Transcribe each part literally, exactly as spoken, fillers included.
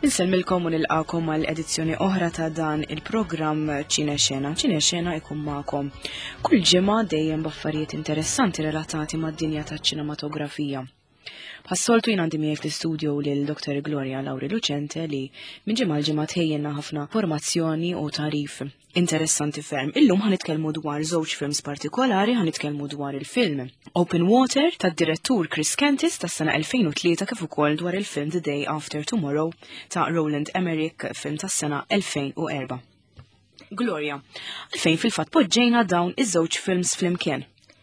Insellmilkom u nilqakom għal edizzjoni oħra ta' dan il-programm Cinexena. Cinexena jkun magħkom kull ġimgħa dejjem b'affarijiet interessanti relatati mad-dinja taċ-ċinematografija. Bħas-soltu jien għandi miegħi fl-istudju lil doktor Gloria Lauri Lucente li minn ġimgħa l-ġimgħa tħejjenna ħafna formazzjoni u tarif interessanti ferm. Illum ħanitkellmu dwar żewġ films partikolari, ħanitkellmu dwar il-film Open Water tad-direttur Chris Kentis tas-sena elfejn u tlieta kif ukoll dwar il-film The Day After Tomorrow ta' Roland Emmerich, film tas-sena elfejn u erba'. Gloria, għalfejn fil-fatt poġġejna dawn iż-żewġ films flimkien?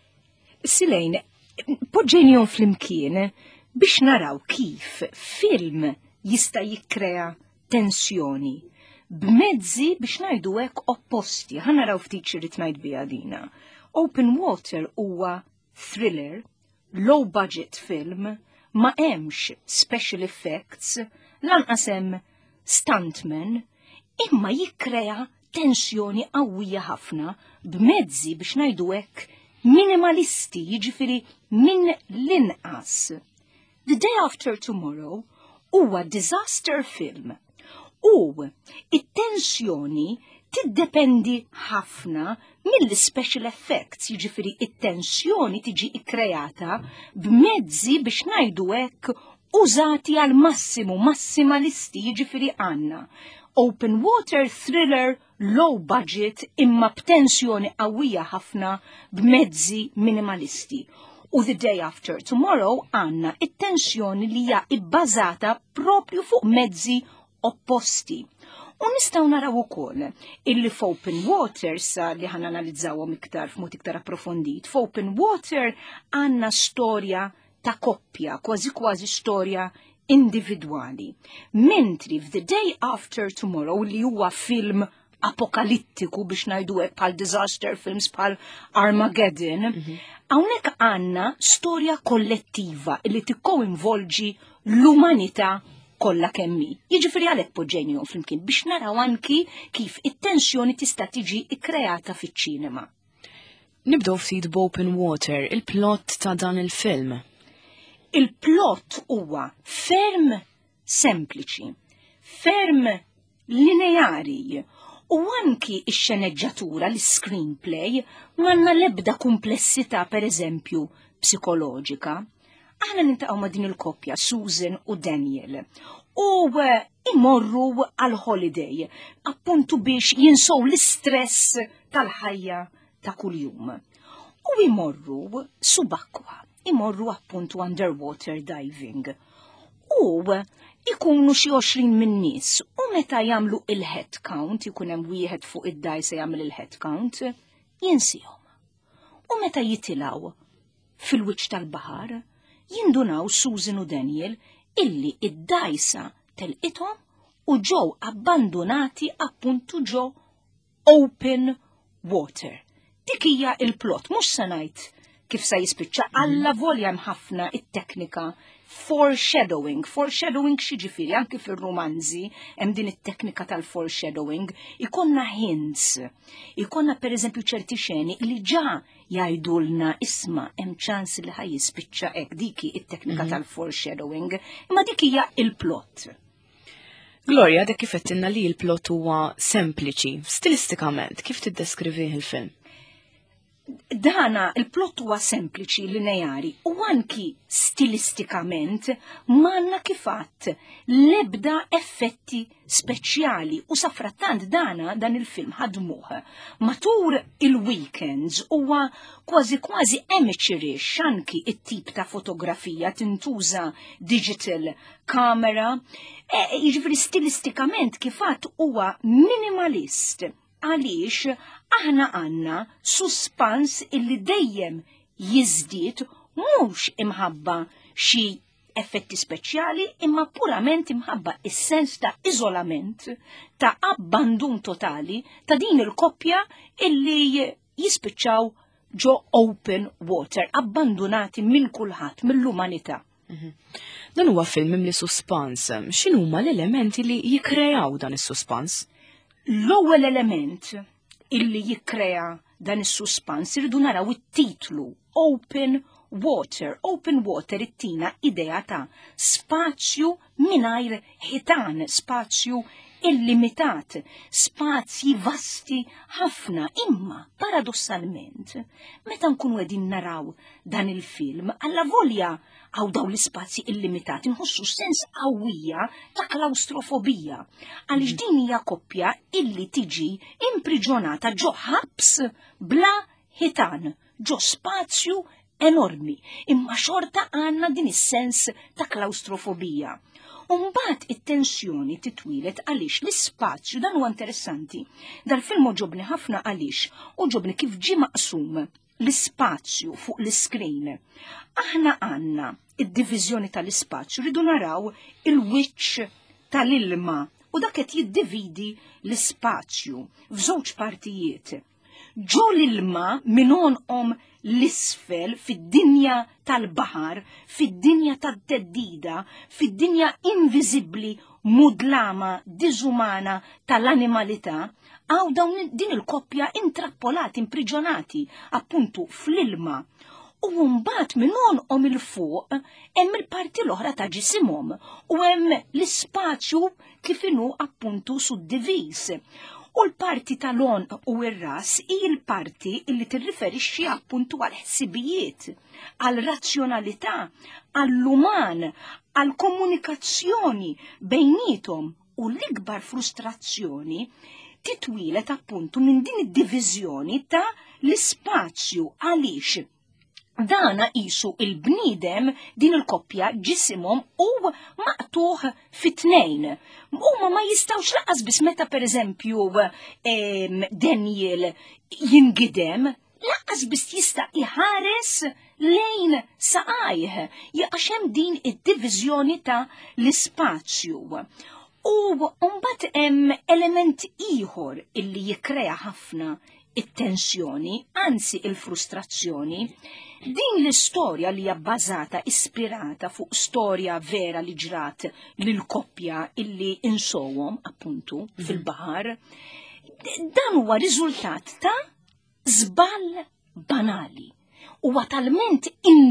Silejn, poġġejnihom flimkien biex naraw kif film jista' jikkrea tensjoni b'mezzi biex ngħidu hekk opposti. Ħa naraw ftit xirrid ngħid biha dina. Open Water huwa thriller, low budget film, ma hemmx special effects, lanqas hemm stuntmen, imma jikkrea tensjoni qawwija ħafna b'mezzi biex ngħidu hekk minimalisti, jiġifieri minn l-inqas. The Day After Tomorrow huwa disaster film. U it-tensjoni tiddependi ħafna mill-special effects, jiġifieri it-tensjoni tiġi ikkreata b'mezzi biex ngħidu hekk użati għal massimu, massimalisti, jiġifieri għandna Open Water thriller low budget imma b'tensjoni qawwija ħafna b'mezzi minimalisti. U The Day After Tomorrow għandna it-tensjoni li hija bbażata propju fuq mezzi opposti. U nistgħu naraw ukoll illi f'Open Water sa li ħan analizzawhom iktar f'mod iktar approfondit. F'Open Water għandna storja ta' koppja, kważi kważi storja individwali. Mentri f'The Day After Tomorrow li huwa film apokalittiku biex ngħidu hekk bħal disaster films bħal Armageddon, hawnhekk għandna storja kollettiva li tikkoinvolġi l-umanità kollha kemm hi. Jiġifieri għalhekk poġġejnihom flimkien biex naraw anki kif it-tensjoni tista' tiġi ikkreata fiċ-ċinema. Nibdew ftit b'Open Water, il-plott ta' dan il-film. Il-plott huwa ferm sempliċi, ferm lineari, u anki x-xeneġġatura, l-screenplay, m'għandna l-ebda kumplessità pereżempju psikoloġika. Aħna nintaqgħu ma' din il-koppja, Susan u Daniel, u imorru għal holiday, appuntu biex jinsow l-istress tal-ħajja ta' kuljum. U imorru subakwa, imorru appuntu underwater diving. U ikunu xi għoxrin min nies u meta jagħmlu il-head count, ikun hemm wieħed fuq id-dajsa jagħmel il-head count, jinsihom. U meta jitilgħu fil-wiċċ tal-baħar, jindunaw Susan u Daniel illi id-dajsa telqithom u ġew abbandonati appuntu ġew open water. Dik hija il-plot, mhux se ngħid kif se jispiċċa alla volja hemm ħafna it-teknika foreshadowing. Foreshadowing xiġifieri anke fir-romanzi hemm din it-teknika tal-foreshadowing, ikonna hints. Ikonna pereżempju ċerti xeni li ġa jgħidulna isma' hemm ċans li ħaj jispiċċa hekk, diki it-teknika tal-foreshadowing, imma dik hija il-plot. Gloria, dak kif qedtilna li l-plot huwa sempliċi, stilistikament, kif tiddeskrivih il-film? Dana il-plot huwa sempliċi lineari u anki stilistikament m'għandna kifat l-ebda effetti speċjali u safrattant dana dan il-film ħadmuh matul il-weekends huwa kważi kważi amateurish anki it-tip ta' fotografija tintuża digital camera, e, jiġifieri stilistikament kifat huwa minimalist. Għaliex aħna għandna suspans illi dejjem jiżdied mhux imħabba xi effetti speċjali imma purament imħabba is-sens ta' iżolament, ta' abbandun totali ta' din il-koppja illi jispiċċaw ġo open water, abbandonati minn kulħadd, mill-umanità. Dan huwa film li suspans. X'inhuma l-elementi li jikkreaw dan is-suspans? L-ewwel element illi jikkrea dan is-suspans irridu naraw it-titlu Open water, open water it-tina idea ta' spazju mingħajr ħitan, spazju illimitat, spazji vasti ħafna, imma paradossalment, meta nkunu qegħdin naraw dan il-film, alla volja għaw daw l-spazji illimitati nħossu sens qawwija ta' klaustrofobija, għaliex din hija koppja illi tiġi impriġjonata ġo ħabs bla ħitan, ġo spazju enormi, imma xorta għandna din is-sens ta' klaustrofobija. Umbat it-tensjoni titwilet għaliex l-ispazju dan huwa interessanti. Dal-film ġobni ħafna għaliex u ġobni kif ġi maqsum l-ispazju fuq l-iskrin. Aħna għanna id-diviżjoni tal-ispazju rridu naraw il-wiċċ tal-ilma u dak qed jiddividi l-ispazju f'żewġ partijiet. Ġo l-ilma minonqom l-isfel fid-dinja tal-bahar, fid-dinja tad-teddida, fid-dinja inviżibbli mudlama, diżumana tal-animalità, għaw dawn din il-koppja intrappolati, impriġjonati, appuntu fl-ilma. U mbagħad minonqom il-fuq hemm il-parti l-oħra ta' ġisimhom u hemm l-ispazju kif inhu appuntu suddiviż. U l-parti tal-on u r-ras hi l-parti illi tirriferixxi appuntu għal ħsibijiet, għal razzjonalità, għall-uman, għal komunikazzjoni bejnietom u l-ikbar frustrazzjoni titwilet appuntu minn din id-diviżjoni ta' l-ispazju għaliex dana qisu il-bniedem din il-koppja ġisimhom u maqtuħ fit-tnejn. Huma ma jistawx laqas biss meta pereżempju Daniel jingidem, laqas biss jista' iħares lejn saqajh, jaqax hemm din id-diviżjoni ta' l-ispazju. U mbagħad hemm element ieħor illi jikkrea ħafna it-tensjoni, anzi il-frustrazzjoni. Din l-istorja li hija bbażata, ispirata fuq storja vera li ġrat lil koppja illi insowhom appuntu fil-baħar, dan huwa riżultat ta' żball banali. Huwa talment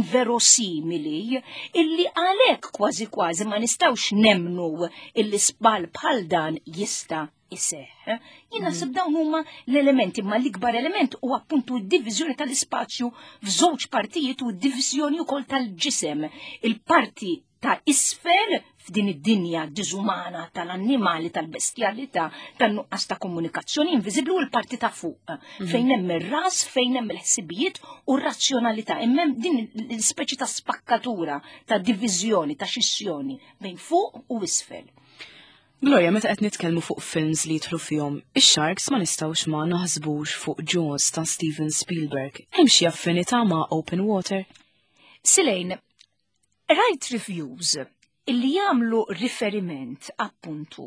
inverosimili illi għalhekk kważi kważi ma nistgħux nemnu illi żball bħal dan jista' iseħħ. Jien naħseb dawn huma l-elementi, ma l-ikbar element huwa appuntu d-diviżjoni tal-ispazju f'żewġ partijiet u d-diviżjoni wkoll tal-ġisem. Il-parti ta' isfel f'din id-dinja diżumana tal-annimali, tal-bestjalità, tan-nuqqas ta' komunikazzjoni inviżibbli u l-parti ta' fuq, fejn hemm ir-ras, fejn hemm il-ħsibijiet u r-razzjonalità. Hemm din l-ispeċi ta' spakkatura, ta' diviżjoni, ta' xissjoni bejn fuq u isfel. Gloria, meta qed nitkellmu fuq films li jidħlu fihom, ix-Sharks ma nistgħux ma naħsbux fuq Jaws ta' Steven Spielberg. Hemm xi affinità ma' Open Water? Silejn, right reviews illi jagħmlu riferiment appuntu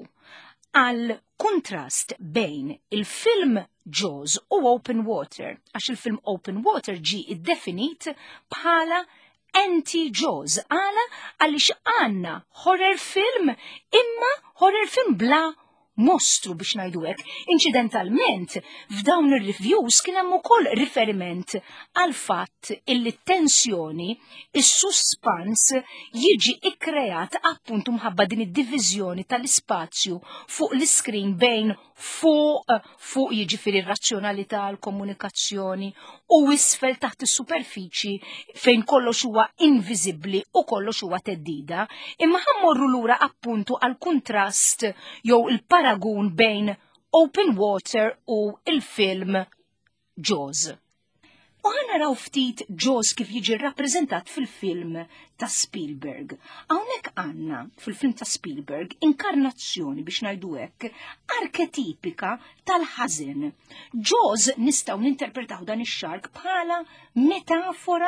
għal kontrast bejn il-film Jaws u Open Water, għax il-film Open Water ġi iddefinit bħala anti-Jaws, għala għalix għanna horror film imma horror film bla mostru biex ngħidu hekk. Incidentalment, f'dawn ir-reviews kien hemm ukoll riferiment għal fatt illi t-tensjoni, is-suspans jiġi ikkreat appuntu mħabba din id-diviżjoni tal-ispazju fuq l-iskrin bejn fuq fuq jiġifieri r-razzjonalità, l-komunikazzjoni u isfel taħt is-superfiċi fejn kollox huwa inviżibbli u kollox huwa teddida, imma ħammorru lura appuntu għal kuntrast jew il-paragun bejn Open Water u il-film Jaws. U ħanaraw ftit Jaws kif jiġi rappreżentat fil-film ta' Spielberg. Hawnhekk għandna fil-film ta' Spielberg inkarnazzjoni biex ngħidu hekk arketipika tal-ħażen. Jaws nistgħu ninterpretaw dan ix-xark bħala metafora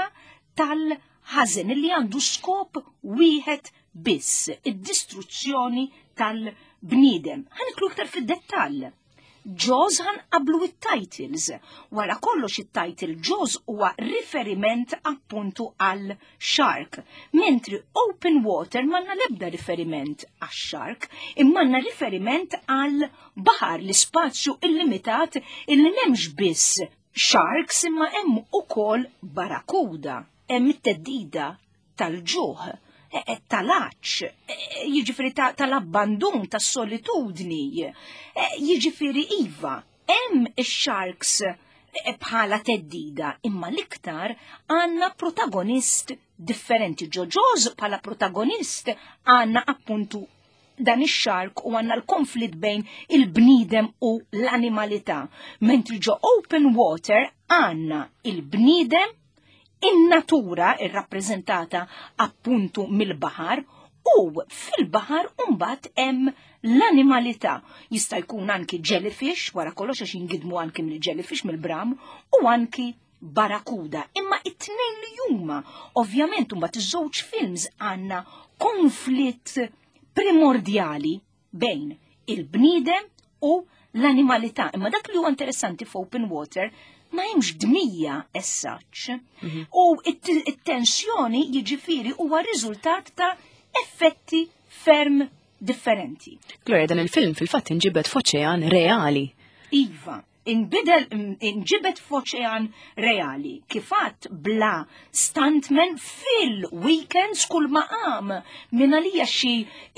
tal-ħażen li għandu skop wieħed biss, id-distruzzjoni tal-bniedem. Ħaniklu iktar fid-dettall. Jaws ħan qablu it-titles. Wara kollox it-title Jaws huwa riferiment appuntu għal shark, mentri Open Water manna lebda riferiment għal shark, immanna riferiment għal baħar, l-ispazju illimitat illi nemx biss sharks imma hemm ukoll barakuda. hemm it-teddida tal-ġuħ, tal-aċċ, jiġifieri tal-abbandun, tas-solitudni, jiġifieri iva, hemm ix-sharks bħala teddida, imma l-iktar għandna protagonist differenti. Ġoġoż bħala protagonist għandna appuntu dan ix-shark u għandna l-konflitt bejn il-bniedem u l-animalità. Mentri ġo open water għandna il-bniedem, in-natura irrappreżentata appuntu mill-baħar u fil-baħar mbagħad hemm l-animalità. Jista' jkun anki jellyfish, wara kollox għax jingidmu anki mill-jellyfish mill-bram, u anki barakuda. Imma it-tnejn li huma, ovvjament mbagħad iż-żewġ films għandna konflitt primordjali bejn il-bniedem u l-animalità. Imma dak li huwa interessanti f'Open Water ma hemmx dmija as such. U it-tensjoni jiġifieri huwa riżultat ta' effetti ferm differenti. Gloria, dan il-film fil-fatt inġibet f'oċean reali. Iva, inbidel inġibet f'oċean reali. Kifat bla stuntman fil-weekends kull maqam minn għalija xi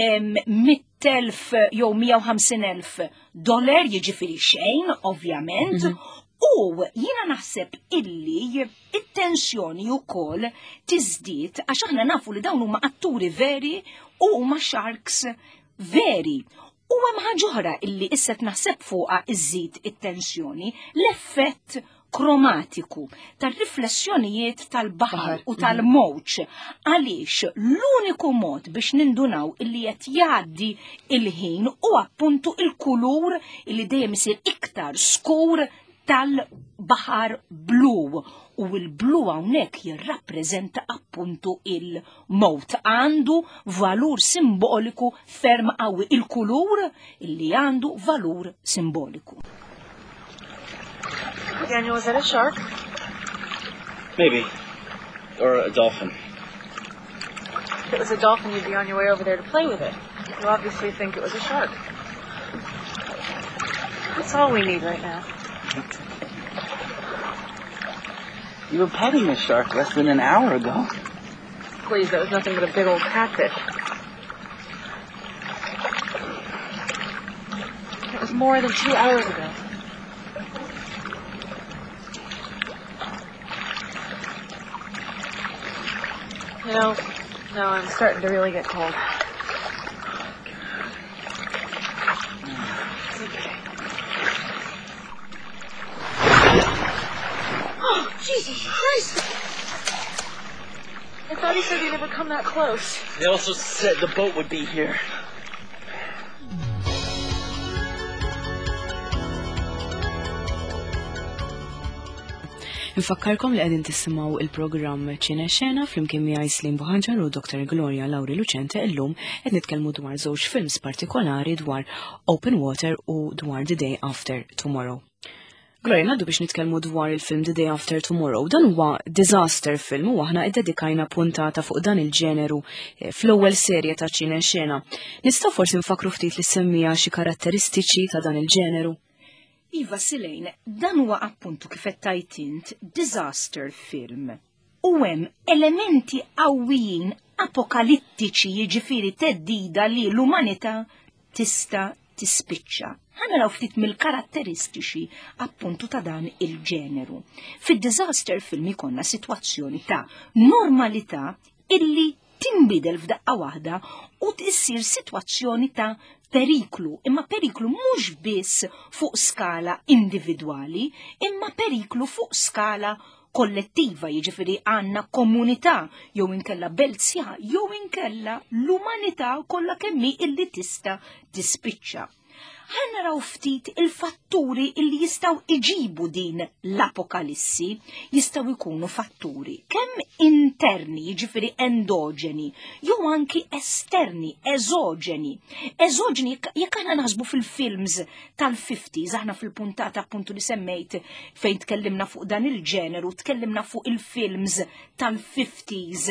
mittelf jew mija u ħamsin elf dollar jiġifieri xejn, ovvjament. U jiena naħseb illi it-tensjoni wkoll tiżdied għax aħna nafu li dawn huma atturi veri u huma sharks veri. U hemm ħaġa oħra illi issa naħseb fuqha iżid it-tensjoni, l-effett kromatiku tar-riflessjonijiet tal-baħar u tal-mowġ. Għaliex l-uniku mod biex nindunaw illi qed jgħaddi il-ħin u appuntu il-kulur illi dejjem isir iktar skur tal-baħar blu, u l-blu hawnhekk jirrappreżenta appuntu il-mowt. Għandu valur simboliku ferm qawwi, il-kulur illi għandu valur simboliku. Daniel, was that a shark? Maybe. Or a dolphin. If it was a dolphin, you'd be on your way over there to play with it. You obviously think it was a shark. That's all we need right now. You were petting a shark less than an hour ago. Please, that was nothing but a big old catfish. It was more than two hours ago. You know, now I'm starting to really get cold. Jesus Christ! I thought he said he'd never come that close. They also said the boat would be here. Infakkarkom li qegħdin tissimgħu il-programm Ċinexxena flimkien miegħi Slim Buħanġar u Doktor Gloria Lauri Lucente. Illum qed nitkellmu dwar żewġ films partikolari dwar Open Water u dwar The Day After Tomorrow. Gloria, ngħaddu biex nitkellmu dwar il-film The Day After Tomorrow. Dan huwa disaster film u aħna iddedikajna puntata fuq dan il-ġeneru fl-ewwel serje ta' Ċinexxena. Nistgħu forsi nfakru ftit li semmija xi karatteristiċi ta' dan il-ġeneru? Iva Silejn, dan huwa appuntu kif qed tajt int disaster film. U hemm elementi qawwijin apokalittiċi, jiġifieri teddida li l-umanità tista' tispiċċa. Ħanaraw ftit mill-karatteristiċi appuntu ta' dan il-ġeneru. Fid-disaster film ikonna sitwazzjoni ta' normalità illi tinbidel f'daqqa waħda u tissir sitwazzjoni ta' periklu, imma periklu mhux biss fuq skala individwali, imma periklu fuq skala kollettiva, jiġifieri għandna komunità jew inkella belzja jew inkella l-umanità kollha kemm illi tista' tispiċċa. Ħannaraw ftit il-fatturi illi jistaw iġibu din l-apokalissi, jistaw ikunu fatturi kemm interni, jiġifieri endogeni, jew anki esterni, eżogeni. Eżogeni jekk aħna naħsbu fil-films tal-fifties, aħna fil-puntata appuntu li semmejt fejn tkellimna fuq dan il-ġeneru, tkellimna fuq il-films tal-fifties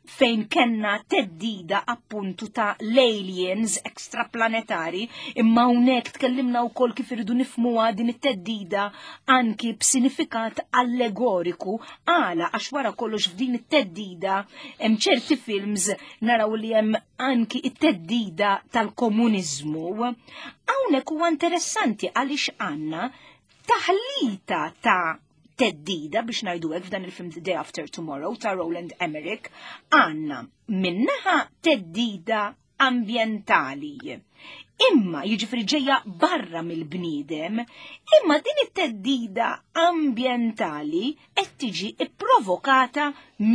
fejn kenna teddida appuntu ta' l-aliens ekstraplanetari, imma hawnhekk tkellimna wkoll kif irridu nifhmuha din it-teddida anki b'sinifikat allegoriku għala għax wara kollox f'din it-teddida hemm ċerti films naraw li hemm anki it-teddida tal-komuniżmu. Hawnhekk huwa interessanti għaliex għandna taħlita ta' teddida biex ngħidu hekk f'dan il-film The Day After Tomorrow ta' Roland Emmerich għandna minnaħa teddida ambjentali. Imma jiġifieri ġejja barra mill-bniedem, imma din it-teddida ambjentali qed tiġi ipprovokata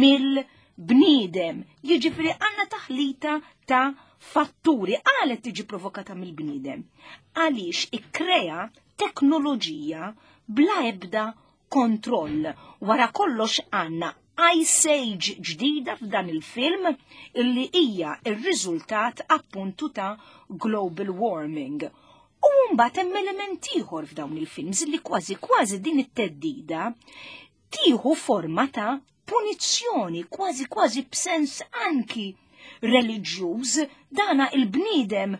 mill-bniedem. Jiġifieri għandna taħlita ta' fatturi għalet tiġi provokata mill-bniedem. Għaliex ikkrea teknoloġija bla ebda kontroll. Wara kollox għandna Ice Age ġdida f'dan il-film illi hija ir-riżultat appuntu ta' global warming. U mbagħad hemm element ieħor f'dawn il-films li kważi kważi din it-teddida tieħu forma ta' punizzjoni, kważi kważi b'sens anki reliġjuż. Dana il-bniedem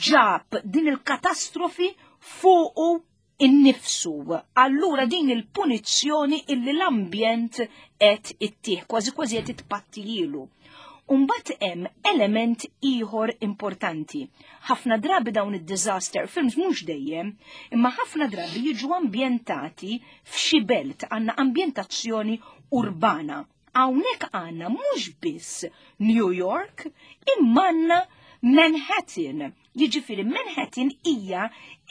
ġab din il-katastrofi fuqu innifsu. Allura din il-punizzjoni illi l-ambjent qed ittieħ, kważi kważi qed itpattijilu. Umbagħad hemm element ieħor importanti. Ħafna drabi dawn id-disaster films mhux dejjem, imma ħafna drabi jiġu ambjentati f'xi belt, għandna ambjentazzjoni urbana. Hawnhekk għandna mhux biss New York, imma għandna Manhattan. Jiġifieri Manhattan hija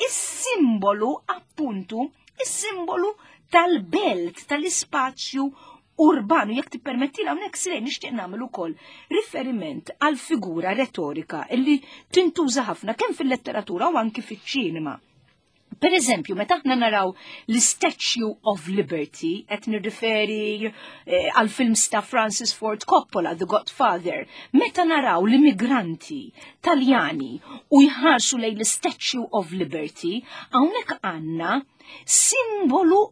is-simbolu appuntu, is-simbolu tal-belt, tal-ispazju urbanu. Jekk tippermettilha hawnhekk se nixtieq nagħmel ukoll riferiment għal figura retorika illi tintuża ħafna kemm fil-letteratura u anki fiċ-ċinema. Per eżempju, meta aħna naraw l-Statue of Liberty, qed nirriferi għal eh, films ta' Francis Ford Coppola, The Godfather, meta naraw l-immigranti Taljani u jħarsu lejn l-Statue of Liberty, hawnhekk għandna simbolu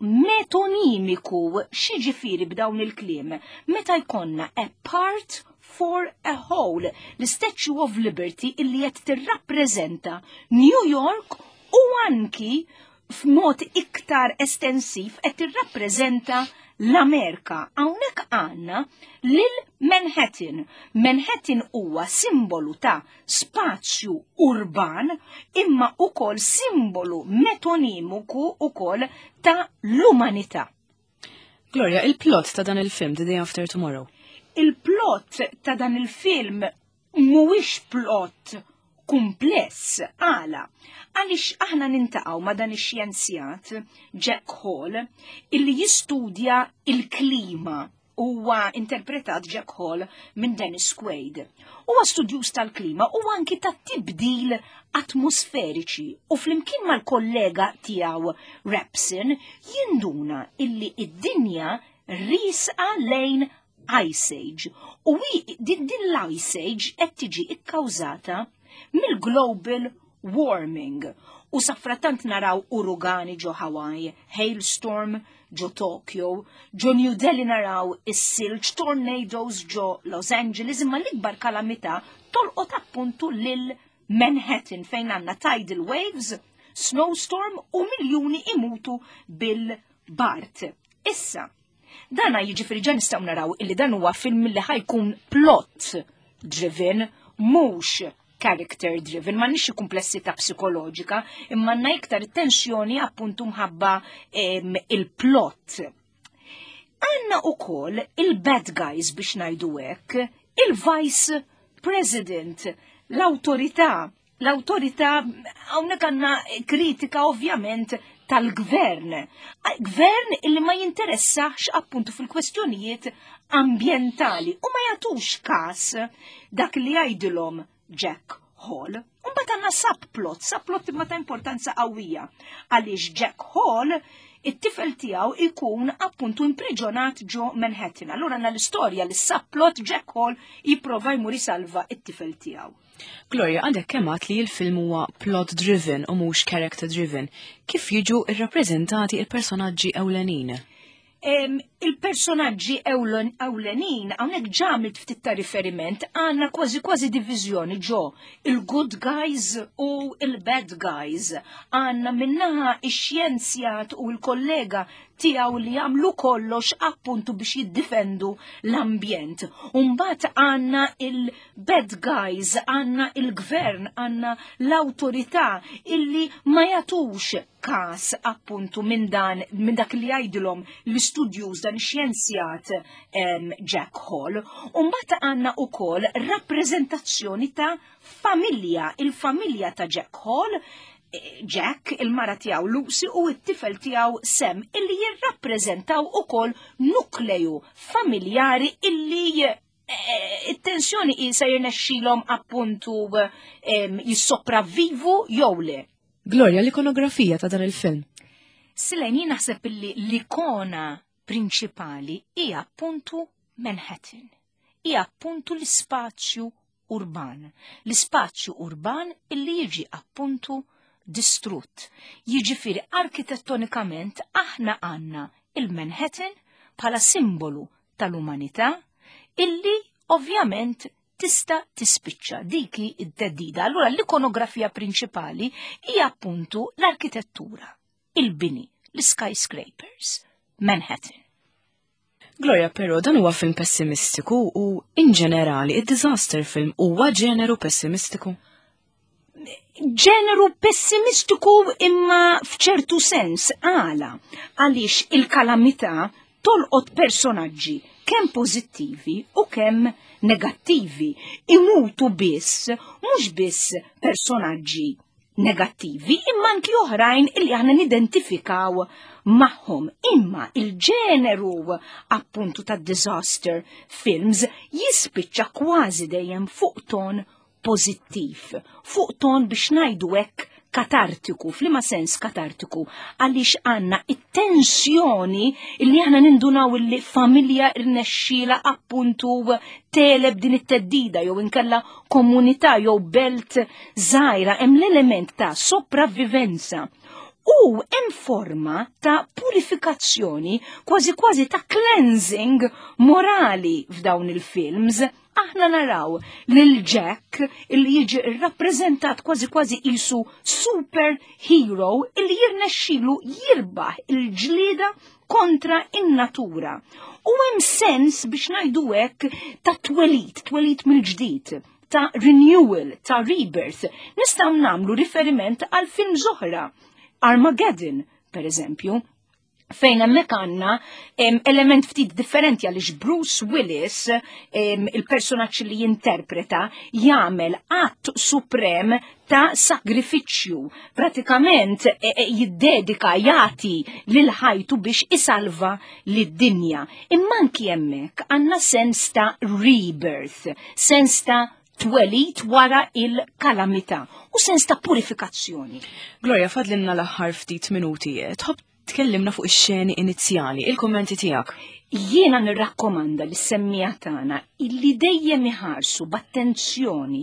metonimiku. X'jiġifieri b'dawn il-kliem? Meta jkollna a part for a whole, l-Statue of Liberty illi qed tirrappreżenta New York u anki f'mod iktar estensiv qed tirrappreżenta l-Amerika. Hawnhekk għandna lil Manhattan. Manhattan huwa simbolu ta' spazju urban imma ukoll simbolu metonimiku ukoll ta' l-umanità. Gloria, il-plot ta' dan il-film The Day After Tomorrow. Il-plot ta' dan il-film mhuwiex plot kumpless, għala, għalix aħna nintaqaw ma dan ix-xjenzjat Jack Hall illi jistudja il-klima. Huwa interpretat Jack Hall minn Dennis Quaid. Huwa studjuż tal-klima u anki tat-tibdil atmosferiċi u flimkien mal-kollega tiegħu Rapsin jinduna illi id-dinja risqa lejn Ice Age u din l-Ice Age qed tiġi ikkawżata mill-global warming. U safratant naraw urugani ġo Hawaii, hailstorm ġo Tokyo, ġo New Delhi naraw is-silġ, tornadoes ġo Los Angeles, imma l-ikbar kalamità tolqot appuntu lil Manhattan fejn għandna tidal waves, snowstorm u miljuni imutu bil-bart. Issa, dana jiġifieri ġa nistgħu naraw illi dan huwa film li ħajkun plot driven, mhux character driven, ma nixi komplessità psikoloġika, imma għandna iktar tensjoni appuntu mħabba il-plot. Għandna ukoll il-bad guys biex ngħidu hekk, il-vice president, l-awtorità. L-awtorità hawnhekk għandna kritika ovvjament tal-gvern. Gvern illi ma jinteressax appuntu fil-kwestjonijiet ambjentali u ma jagħtux każ dak li jgħidilhom Jack Hall. Mbagħad għandna subplot, subplot imma ta' importanza qawwija. Għaliex Jack Hall it-tifel tiegħu ikun appuntu impriġonat ġo Manhattan. Allura għandna l-istorja li subplot Jack Hall jipprova jmur jisalva it-tifel tiegħu. Gloria, għandek kemat li l-film huwa plot driven u mhux character driven. Kif jiġu irrappreżentati il-personaġġi ewlenin? il-personaġġi ewlenin hawnhekk ġamlet ftit ta' riferiment għandna kważi kważi diviżjoni ġo il-good guys u il-bad guys. Għandna minnaħa ix-xjenzjat u l-kollega tiegħu li jagħmlu kollox appuntu biex jiddifendu l-ambjent. U mbagħad għandna il-bad guys, għandna il-gvern, għandna l-awtorità illi ma jagħtux kas appuntu minn dan minn dak li jgħidilhom l-studios dan ix-xjenzjat um, Jack Hall. U mbagħad għandna wkoll rappreżentazzjoni ta' familja, il-familja ta' Jack Hall, Jack, il-mara tiegħu Lucy u t-tifel tiegħu Sam, illi jirrappreżentaw ukoll nukleju familjari illi it-tensjoni isa jirnexxilhom appuntu jissopravvivu jew le. Gloria, l-ikonografija ta' dan il-film. Sileni naħseb illi l-ikona prinċipali hija appuntu Manhattan. Hija appuntu l-ispazju urban. L-ispazju urban illi jiġi appuntu distrutt. Jiġifieri arkitettonikament aħna għandna il-Manhattan bħala simbolu tal-umanità illi ovvjament tista tispiċċa diki id-teddida. Allura l-ikonografija prinċipali hija appuntu l-arkitettura, il-bini, l-skyscrapers, Manhattan. Gloria, però dan huwa film pessimistiku u in ġenerali id-disaster film huwa ġeneru pessimistiku. Ġeneru pessimistiku imma f'ċertu sens għala għaliex il-kalamità tolqot personaġġi kemm pożittivi u kemm negattivi. Imutu biss, mhux biss personaġġi negattivi, imma anki oħrajn illi aħna nidentifikaw magħhom. Imma il-ġeneru appuntu ta' disaster films jispiċċa kważi dejjem fuq ton pozittiv, fuq ton biex ngħidu hekk katartiku, f'liema sens katartiku, għaliex għandna it-tensjoni illi aħna nindunaw illi familja rnexxila appuntu teleb din it-teddida jew inkella komunità jew belt żgħira, hemm l-element ta' sopravvivenza. U hemm forma ta' purifikazzjoni, kważi kważi ta' cleansing morali f'dawn il-films. Aħna naraw lil Jack illi jiġi rappreżentat kważi kważi isu superhero illi jirnexxilu jirbaħ il-ġlieda kontra in-natura. U hemm sens biex ngħidu hekk ta' twelid, twelid mill-ġdid, ta' renewal, ta' rebirth. Nistgħu nagħmlu riferiment għal film oħra, Armageddon, per eżempju, fejn hemmhekk għandna element ftit differenti għaliex Bruce Willis, il-personaġġ li jinterpreta, jagħmel att suprem ta' sagrifiċċju. Pratikament jiddedika jagħti lil ħajtu biex isalva lid-dinja. Imma anki hemmhekk għandna sens ta' rebirth, sens ta' twelid wara il-kalamità u sens ta' purifikazzjoni. Gloria, fadlinna l-aħħar ftit minuti. Tħobb tkellimna fuq ix-xeni inizjali, il-kommenti tiegħek. Jiena nirrakkomanda lis semmija tagħna illi dejjem iħarsu b'attenzjoni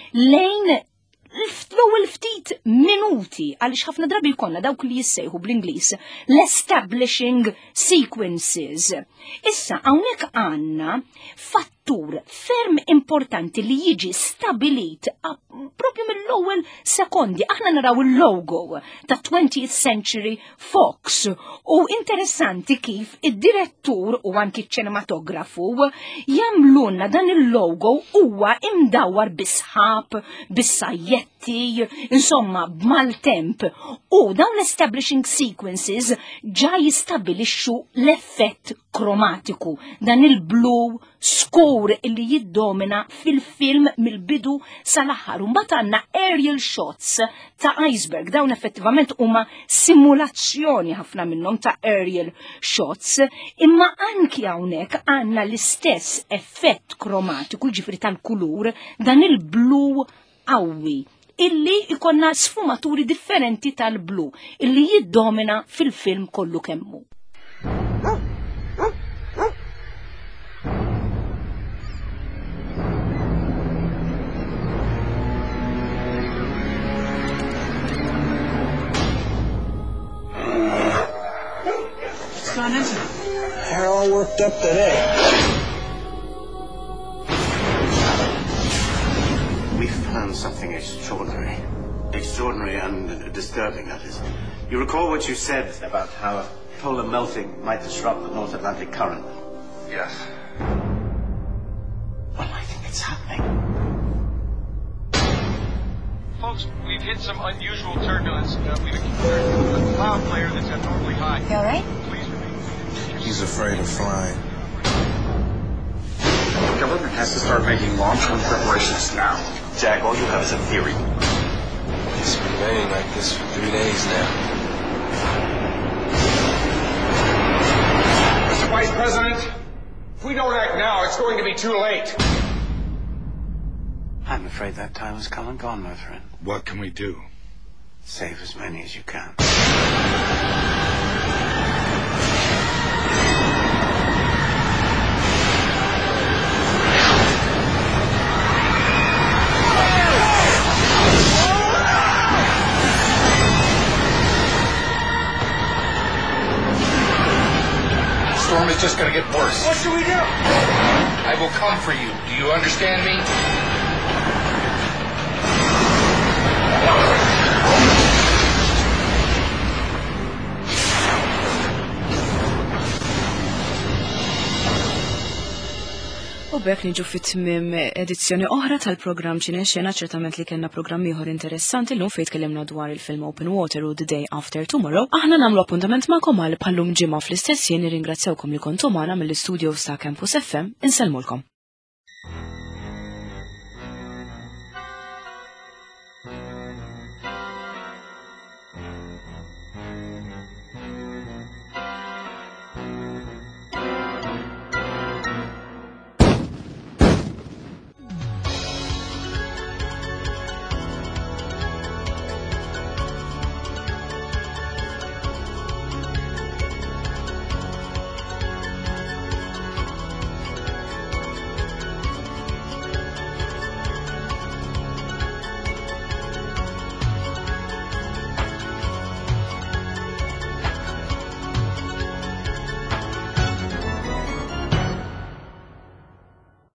lejn l-ewwel ftit minuti għaliex ħafna drabi jkollna dawk li jissejħu bl-Ingliż l-establishing sequences. Issa hawnhekk għandna fattur ferm importanti li jiġi stabilit propju mill-ewwel sekondi. Aħna naraw il-logo ta' twentieth Century Fox u interessanti kif id-direttur u anki ċ-ċinematografu jagħmlulna dan il-logo huwa imdawwar bisħab, bis-sajjetti, insomma b'maltemp. U dawn l-establishing sequences ġa jistabilixxu l-effett kromatiku, dan il-blu skur illi jiddomina fil-film mill-bidu sal-aħħar. Mbagħad għandna aerial shots ta' iceberg, dawn effettivament huma simulazzjoni ħafna minnhom ta' aerial shots, imma anki hawnhekk għandna l-istess effett kromatiku, ġifri tal-kulur, dan il-blu qawwi illi ikonna sfumaturi differenti tal-blu illi jiddomina fil-film kollu kemmu. What's gone into it? all worked up today. We found something extraordinary. Extraordinary and disturbing, that is. You recall what you said about how polar melting might disrupt the North Atlantic current? Yes. Well, I think it's happening. Folks, we've hit some unusual turbulence. Uh, we've encountered a cloud layer that's abnormally high. You all right? Please remain. He's afraid of flying. The government has to start making long-term preparations now. Jack, all you have is a theory. It's been raining like this for three days now. Mister Vice President, if we don't act now, it's going to be too late. I'm afraid that time has come and gone, my friend. What can we do? Save as many as you can. The storm is just going to get worse. What should we do? I will come for you. Do you understand me? U bekk niġu fit-tmim edizzjoni oħra tal-programm Ċinexxena, ċertament li kellna programm ieħor interessanti llum fejn tkellimna dwar il-film Open Water u The Day After Tomorrow. Aħna nagħmlu appuntament magħkom għal bħallum ġimgħa fl-istess jien nirringrazzjawkom li kontu magħna mill-istudios ta' Campus F M. Insellmulkom.